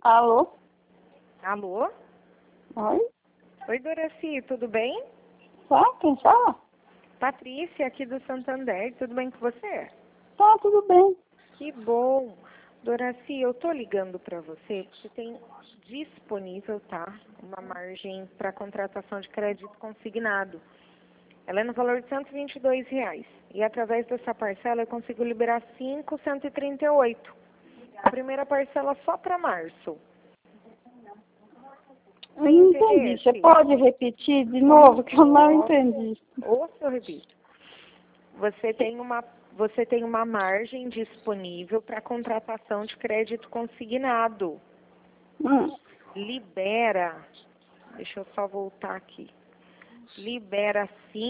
Alô? Alô? Oi? Oi, Doraci, tudo bem? Tá? Quem fala? Patrícia, aqui do Santander, tudo bem com você? Tá, tudo bem. Que bom. Doraci, eu tô ligando para você porque tem disponível, tá? Uma margem para contratação de crédito consignado. Ela é no valor de R$ 122. E através dessa parcela eu consigo liberar 538. A primeira parcela só para março. Eu não entendi. Você pode repetir de novo, que eu não entendi. Ou se eu repito. Você tem uma margem disponível para contratação de crédito consignado. Libera, deixa eu só voltar aqui. Libera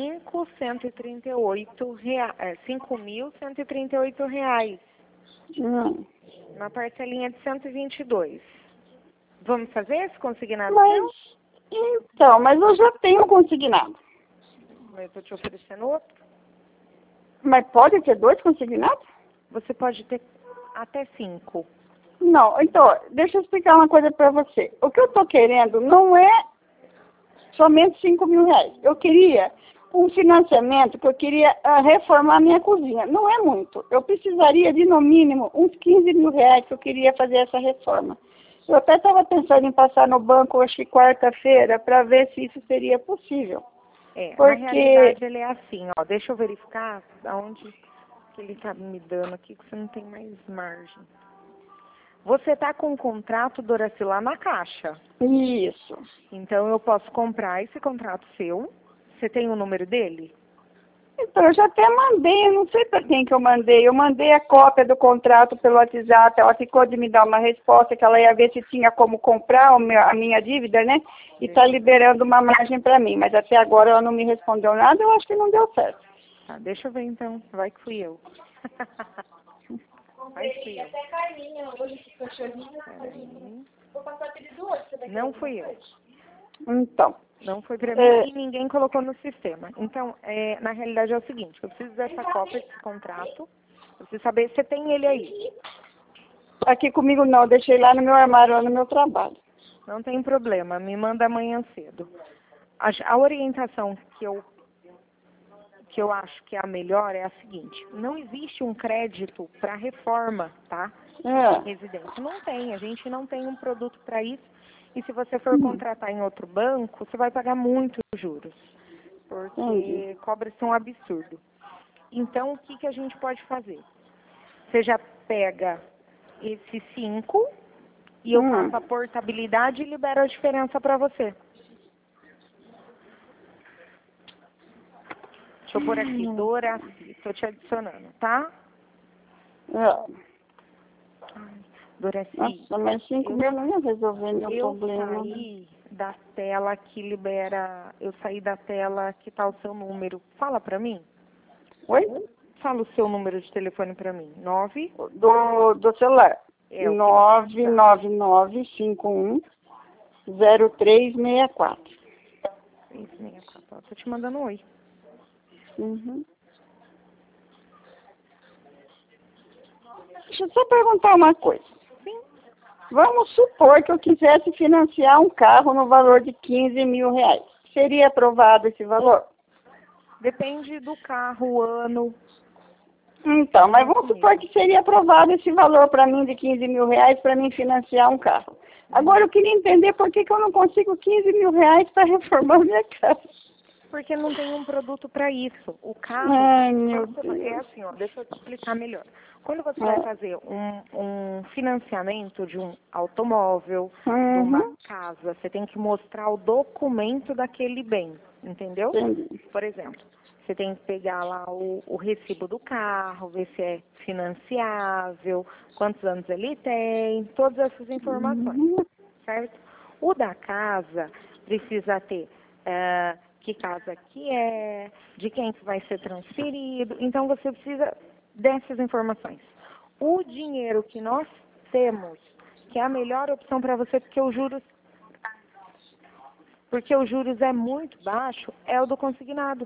R$ 5.138. Uma parcelinha de 122. Vamos fazer esse consignado seu? Mas eu já tenho consignado. Mas eu estou te oferecendo outro. Mas pode ter 2 consignados? Você pode ter até 5. Não, então, deixa eu explicar uma coisa para você. O que eu estou querendo não é somente R$ 5.000. Eu queria um financiamento, que eu queria reformar minha cozinha. Não é muito. Eu precisaria de, no mínimo, uns R$ 15.000 que eu queria fazer essa reforma. Eu até estava pensando em passar no banco, acho que quarta-feira, para ver se isso seria possível. Na realidade ele é assim, ó. Deixa eu verificar aonde que ele está me dando aqui, que você não tem mais margem. Você está com um contrato, Doraci, lá na Caixa. Isso. Então eu posso comprar esse contrato seu. Você tem o número dele? Então, eu já até mandei, eu não sei para quem que eu mandei. Eu mandei a cópia do contrato pelo WhatsApp, ela ficou de me dar uma resposta que ela ia ver se tinha como comprar a minha dívida, né? E está liberando uma margem para mim. Mas até agora ela não me respondeu nada, eu acho que não deu certo. Tá, deixa eu ver então, vai que fui eu. Vai que fui eu. Vou passar aquele do outro. Não fui eu. Então. Não foi para mim e ninguém colocou no sistema. Então, na realidade é o seguinte, eu preciso dessa cópia desse contrato, eu preciso saber se você tem ele aí. Aqui comigo não, eu deixei lá no meu armário, lá no meu trabalho. Não tem problema, me manda amanhã cedo. A orientação que eu acho que é a melhor é a seguinte, não existe um crédito para reforma, tá? Residência. Não tem, a gente não tem um produto para isso. E se você for contratar em outro banco, você vai pagar muitos juros, porque cobra-se um absurdo. Então, o que a gente pode fazer? Você já pega esses 5 e eu faço a portabilidade e libero a diferença para você. Deixa eu pôr aqui, Doraci, estou te adicionando, tá? Doraci, nossa, mas 5 mil não ia resolver meu problema. Eu saí da tela que libera, eu saí da tela que tá o seu número. Fala pra mim. Oi? Fala o seu número de telefone pra mim. 9? Do celular. 999510364. 364. Tô te mandando um oi. Deixa eu só perguntar uma coisa. Sim. Vamos supor que eu quisesse financiar um carro no valor de R$ 15.000. Seria aprovado esse valor? Depende do carro, o ano. Então, mas vamos supor que seria aprovado esse valor para mim de R$ 15.000 para mim financiar um carro. Agora eu queria entender por que eu não consigo R$ 15.000 para reformar minha casa. Porque não tem um produto para isso. O carro, é assim, ó, deixa eu te explicar melhor. Quando você vai fazer um financiamento de um automóvel, de uma casa, você tem que mostrar o documento daquele bem, entendeu? Por exemplo, você tem que pegar lá o recibo do carro, ver se é financiável, quantos anos ele tem, todas essas informações, certo? O da casa precisa ter que casa que é, de quem que vai ser transferido. Então, você precisa dessas informações. O dinheiro que nós temos, que é a melhor opção para você, porque os juros é muito baixo, é o do consignado.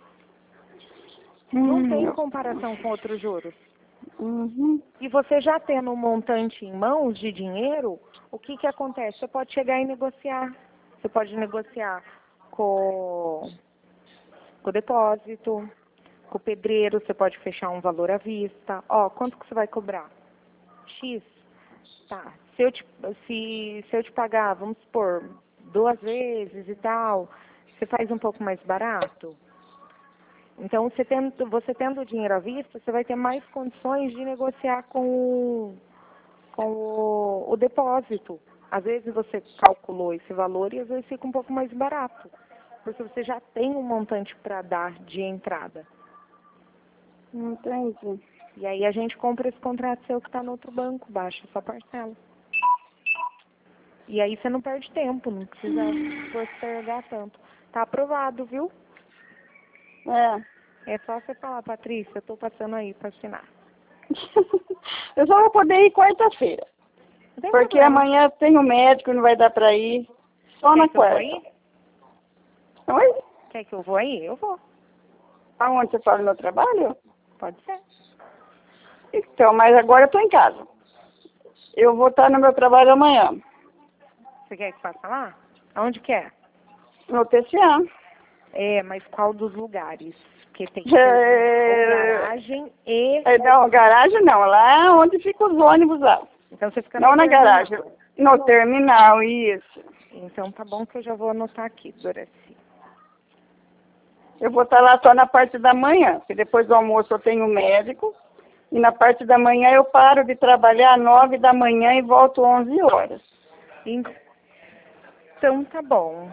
Não tem comparação com outros juros. E você já tendo um montante em mãos de dinheiro, o que que acontece? Você pode chegar e negociar. Você pode negociar com o depósito, com o pedreiro, você pode fechar um valor à vista. Ó, quanto que você vai cobrar? X. Tá. Se eu te pagar, vamos supor, 2 vezes e tal, você faz um pouco mais barato? Então, você tendo o dinheiro à vista, você vai ter mais condições de negociar com o depósito. Às vezes você calculou esse valor e às vezes fica um pouco mais barato, porque você já tem um montante para dar de entrada. Entendi. E aí a gente compra esse contrato seu que está no outro banco, baixa sua parcela. E aí você não perde tempo, não precisa postergar tanto. Tá aprovado, viu? É só você falar, Patrícia, eu tô passando aí para assinar. Eu só vou poder ir quarta-feira. Porque problema. amanhã tem o médico, não vai dar pra ir. Só na quarta. Oi? Quer que eu vou aí? Eu vou. Aonde você fala no meu trabalho? Pode ser. Então, mas agora eu tô em casa. Eu vou estar no meu trabalho amanhã. Você quer que faça lá? Aonde que é? No TCA. É, mas qual dos lugares? Porque tem garagem e... Não, garagem não. Lá é onde ficam os ônibus lá. Então você fica não na garagem. No terminal, isso. Então tá bom que eu já vou anotar aqui, Doraci. Eu vou estar lá só na parte da manhã, porque depois do almoço eu tenho médico. E na parte da manhã eu paro de trabalhar às 9 da manhã e volto 11 horas. Então tá bom.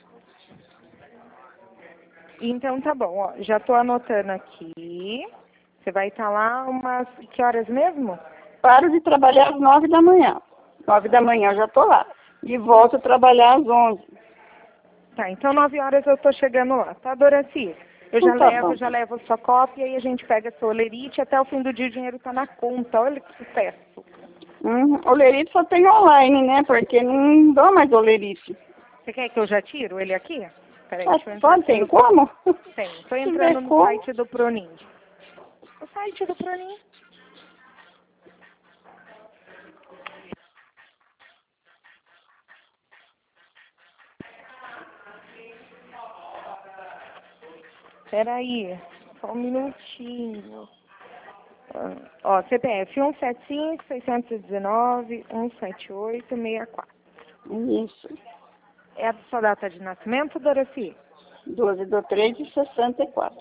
Então tá bom, ó, já tô anotando aqui. Você vai estar lá umas... Que horas mesmo? Paro de trabalhar às 9 da manhã. 9 da manhã eu já tô lá. E volto a trabalhar às 11. Tá, então 9 horas eu tô chegando lá, tá, Doraci? Eu já levo sua cópia e a gente pega a sua olerite. Até o fim do dia o dinheiro tá na conta. Olha que sucesso. Olerite só tem online, né? Porque não dou mais olerite. Você quer que eu já tiro ele aqui? Peraí, deixa eu entrar. Tem como? Tem. Tô entrando no site do Pronin. O site do Pronin. Peraí, só um minutinho. Ó, CPF 175-619-178-64. Isso. É a sua data de nascimento, Doraci? 12/3/64.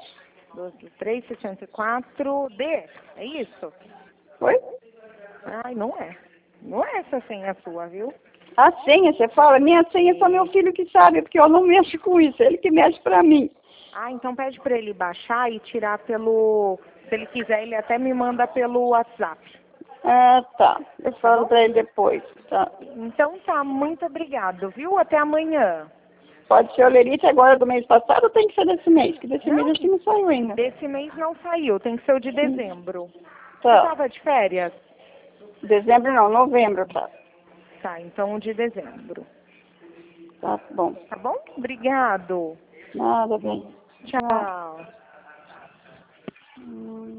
12/3/64. É isso? Oi? Ai, não é. Não é essa senha sua, viu? A senha, você fala? Minha senha é só meu filho que sabe, porque eu não mexo com isso. Ele que mexe pra mim. Ah, então pede pra ele baixar e tirar pelo... Se ele quiser, ele até me manda pelo WhatsApp. Ah, tá. Eu falo pra ele depois. Tá. Então tá, muito obrigado, viu? Até amanhã. Pode ser olerite agora do mês passado ou tem que ser desse mês? Que desse mês acho que não saiu ainda. Desse mês não saiu, tem que ser o de dezembro. Tá. Você tava de férias? Dezembro não, novembro, tá. Tá, então o de dezembro. Tá bom. Tá bom? Obrigado. Nada, bem. Tchau.